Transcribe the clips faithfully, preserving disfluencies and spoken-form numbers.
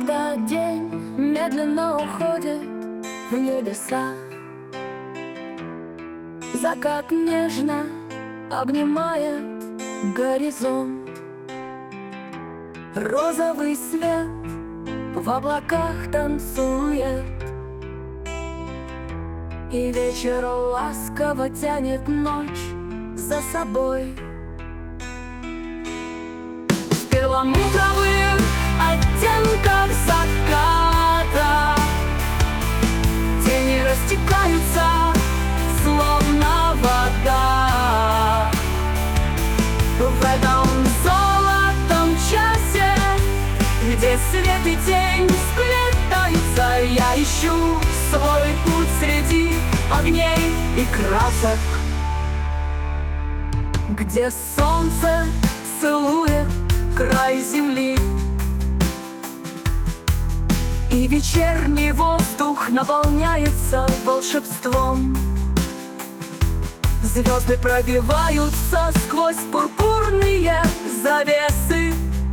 Когда день медленно уходит в небеса, закат нежно обнимает горизонт. Розовый свет в облаках танцует, и вечер ласково тянет ночь за собой. В перламутровых оттенках заката тени растекаются, словно вода. В этом золотом часе, где свет и тень сплетаются, я ищу свой путь среди огней и красок, где солнце целует край земли, и вечерний воздух наполняется волшебством. Звезды пробиваются сквозь пурпурные завесы.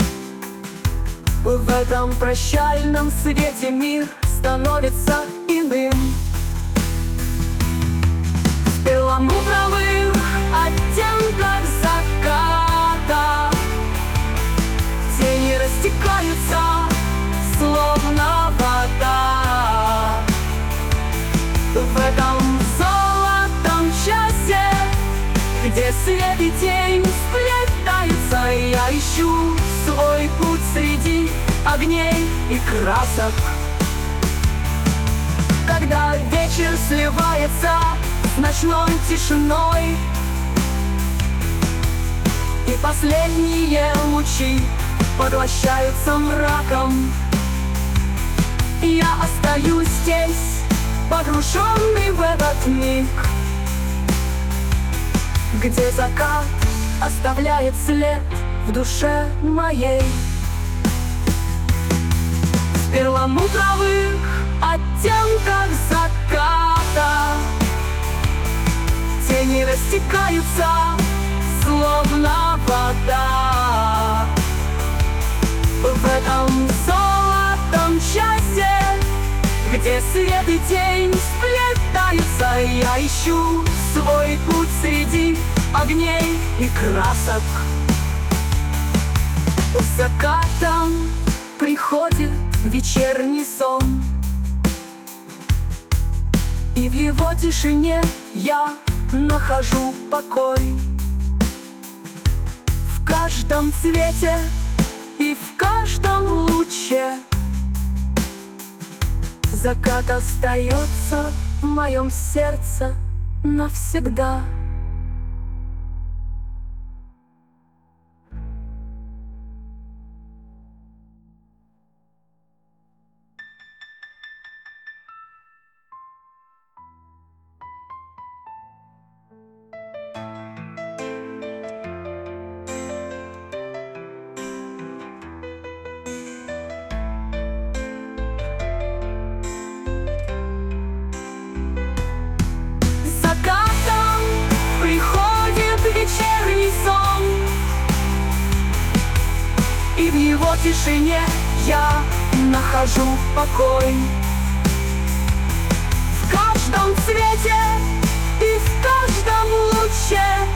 В этом прощальном свете мир становится иным. В перламутровых оттенках заката тени растекаются, словно вода. В этом золотом часе, где свет и тень сплетаются, я ищу свой путь среди огней и красок. Когда вечер сливается с ночной тишиной, и последние лучи поглощаются мраком, я остаюсь здесь, погруженный в этот миг, где закат оставляет след в душе моей. В перламутровых оттенках заката тени растекаются, словно вода. В этом золотом часе, где свет и тень сплетаются, я ищу свой путь среди огней и красок. С закатом приходит вечерний сон, и в его тишине я нахожу покой. В каждом цвете и в каждом луче закат остается в моем сердце навсегда. Вечерний сон, и в его тишине я нахожу покой. В каждом цвете и в каждом луче